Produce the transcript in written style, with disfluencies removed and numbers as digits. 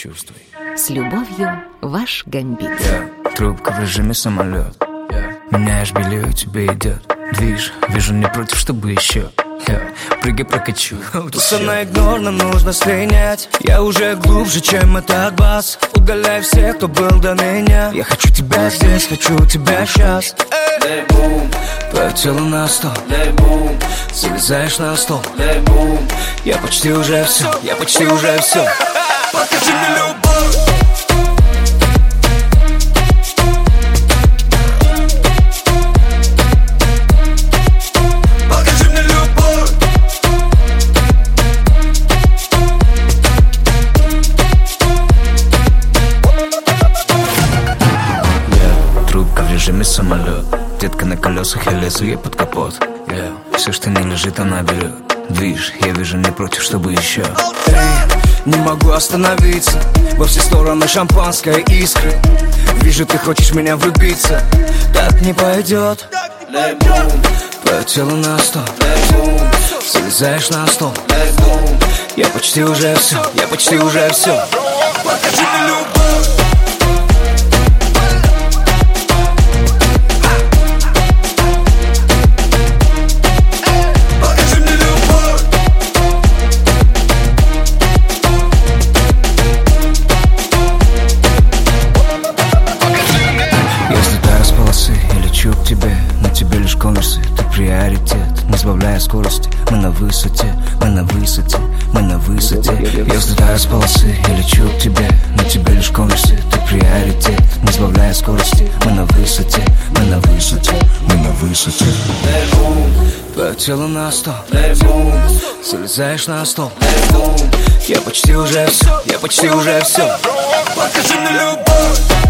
почувствуй. С любовью, ваш Гамбит. Трубка в режиме самолет. Меняешь белье, тебе идет. Движ, вижу, не против, чтобы еще. Прыгай, прокачу. Туса на игнор, нам нужно слинять. Я уже глубже, чем этот бас. Удаляй всех, кто был до меня. Я хочу тебя здесь, хочу тебя сейчас. Твое тело на стол. Залезаешь на стол. Я почти уже все, я почти уже все. Покажи мне любовь. Самолет, детка на колесах, я лезу ей под капот. Все, что не лежит, она берет. Движ, я вижу, не против, чтобы еще. Не могу остановиться. Во все стороны шампанское, искры. Вижу, ты хочешь меня влюбиться. Так не пойдет. Твое тело на стол. Залезаешь на стол. Я почти уже все, я почти уже все. Покажи мне любовь. К тебе, на тебе лишь конверсы, ты приоритет. Не сбавляя скорости, мы на высоте, мы на высоте, мы на высоте. Я взлетаю с полосы, я лечу к тебе, на тебе лишь конверсы, ты приоритет. Не сбавляя скорости, мы на высоте, мы на высоте, мы на высоте. Твое тело на стол, залезаешь на стол. Я почти уже все, я почти уже все. Покажи мне любовь.